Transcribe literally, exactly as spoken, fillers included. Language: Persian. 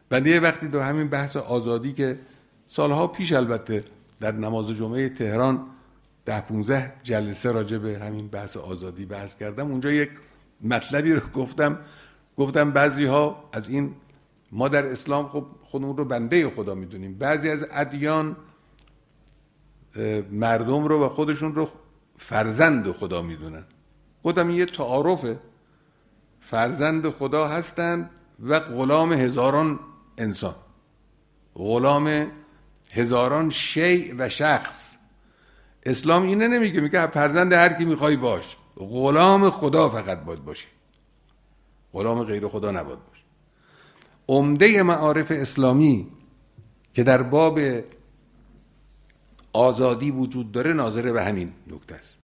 بنده یه وقتی تو همین بحث آزادی که سالها پیش البته در نماز جمعه تهران ده پونزده جلسه راجع به همین بحث آزادی بحث کردم، اونجا یک مطلبی رو گفتم گفتم بعضی ها از این، ما در اسلام خب خودمون رو بنده خدا میدونیم، بعضی از ادیان مردم رو و خودشون رو فرزند خدا میدونن. گفتم این یه تعارفه، فرزند خدا هستند و غلام هزاران انسان، غلام هزاران شیء و شخص. اسلام اینه نمیگه، میگه فرزند هر کی میخوای باش، غلام خدا فقط باید باشی، غلام غیر خدا نباید باش. عمده معارف اسلامی که در باب آزادی وجود داره ناظر به همین نکته است.